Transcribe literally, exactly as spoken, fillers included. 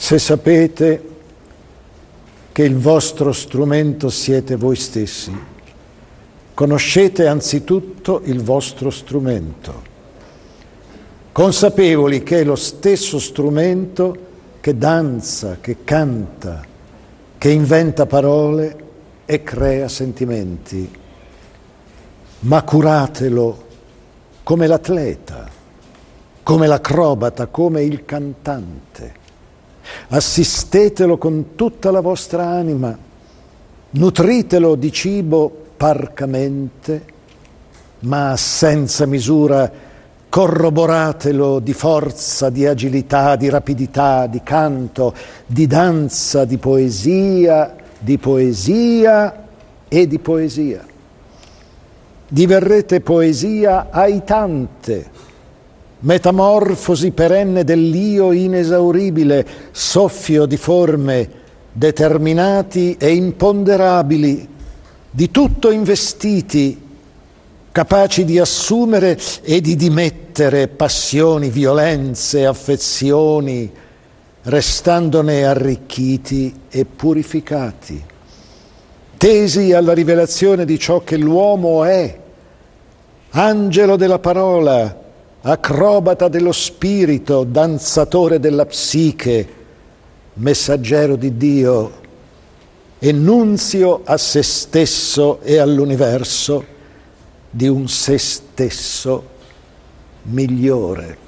Se sapete che il vostro strumento siete voi stessi, conoscete anzitutto il vostro strumento, consapevoli che è lo stesso strumento che danza, che canta, che inventa parole e crea sentimenti. Ma curatelo come l'atleta, come l'acrobata, come il cantante. Assistetelo con tutta la vostra anima, nutritelo di cibo parcamente, ma senza misura corroboratelo di forza, di agilità, di rapidità, di canto, di danza, di poesia, di poesia e di poesia. Diverrete poesia aitante, metamorfosi perenne dell'io inesauribile, soffio di forme determinati e imponderabili, di tutto investiti, capaci di assumere e di dimettere passioni, violenze, affezioni, restandone arricchiti e purificati, tesi alla rivelazione di ciò che l'uomo è, angelo della parola, acrobata dello spirito, danzatore della psiche, messaggero di Dio e nunzio a se stesso e all'universo di un se stesso migliore.